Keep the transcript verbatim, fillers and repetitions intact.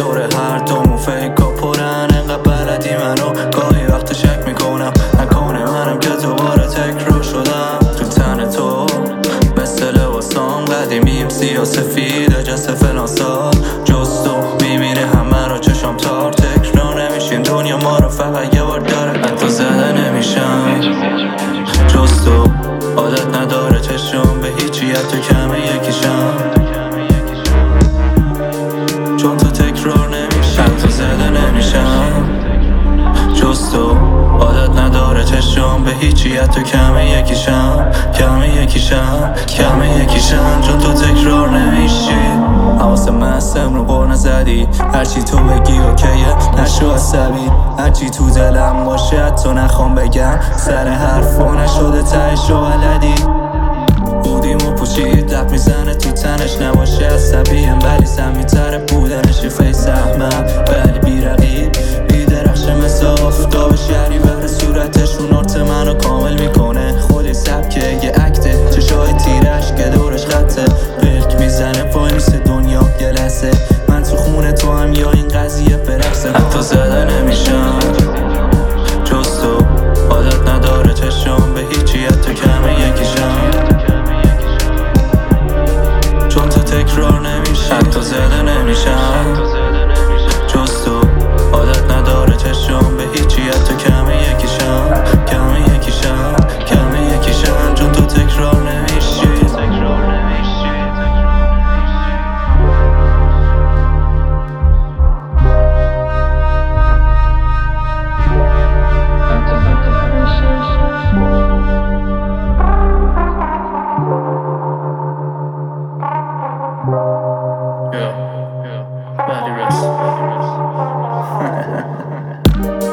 دوره هر دومون فیکا پرن، انقدر بلدی منو گاهی وقت شک میکنم نکنه منم که دوباره تکرار شدم تو تن تو مثل لباسام قدیمیم سیاه سفید جست فلان سال جز تو میبینه همه رو چشم تار تکرار نمیشیم دنیا ما رو فقط یه بار داره حتی زده نمیشم جز تو عادت نداره چشم به هیچی حتی کمه یکیشم چون تو تکرار نمیشم حتی زده نمیشم جز تو عادت نداره چشم به هیچی حتی کمه یکیشم کمه یکیشم کمه یکیشم چون تو تکرار نمیشی حواسم مستم رو بر نزدی هرچی تو بگی اوکیه نشو عصبی هرچی تو دلم باشه حتی نخوام بگم سر حرفو نشده تهشو بلدی بودیمو پوشید لب میزنه تو تنش نباشه عصبیم ولی سمیتره بودنش یه فیس احمد ولی بی رقیب بی درخشه مثل آفتاب شهری بره صورتشون آرت منو کامل میکنه خودی سبکه یه اکته چشای تیرش که دورش خطه پلک میزنه وای میسه دنیا یه لحظه من تو خونه تو هم یا این قضیه برقصه حتی زده نمیشم جز تو عادت نداره چشم به هیچی حتی کمه یکیشم چون تو تکرار نمیشی حتی زده نمیشم جز تو عادت نداره چشم به هیچی حتی کمه یکیشم کمه یکیشم کمه یکیشم چون تو تکرار نمیشی Yeah, yeah, body rest.